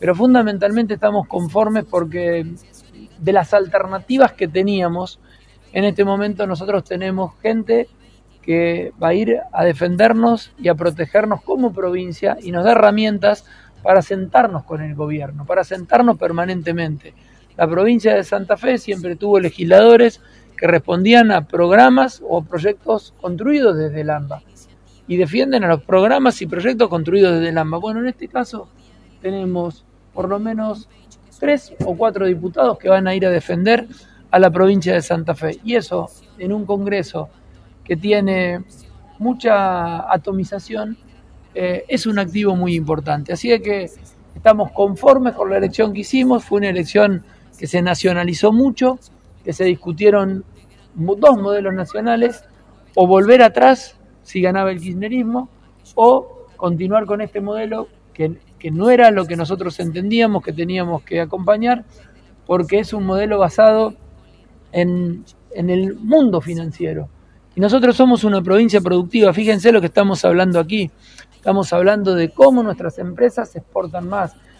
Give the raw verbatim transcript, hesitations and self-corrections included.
pero fundamentalmente estamos conformes porque de las alternativas que teníamos, en este momento nosotros tenemos gente que va a ir a defendernos y a protegernos como provincia y nos da herramientas para sentarnos con el gobierno, para sentarnos permanentemente. La provincia de Santa Fe siempre tuvo legisladores que respondían a programas o proyectos construidos desde el AMBA y defienden a los programas y proyectos construidos desde el AMBA. Bueno, en este caso tenemos por lo menos tres o cuatro diputados que van a ir a defender a la provincia de Santa Fe, y eso en un Congreso que tiene mucha atomización, eh, es un activo muy importante. Así que estamos conformes con la elección que hicimos. Fue una elección que se nacionalizó mucho, que se discutieron dos modelos nacionales, o volver atrás si ganaba el kirchnerismo, o continuar con este modelo que, que no era lo que nosotros entendíamos que teníamos que acompañar, porque es un modelo basado en, en el mundo financiero. Y nosotros somos una provincia productiva. Fíjense lo que estamos hablando aquí. Estamos hablando de cómo nuestras empresas se exportan más.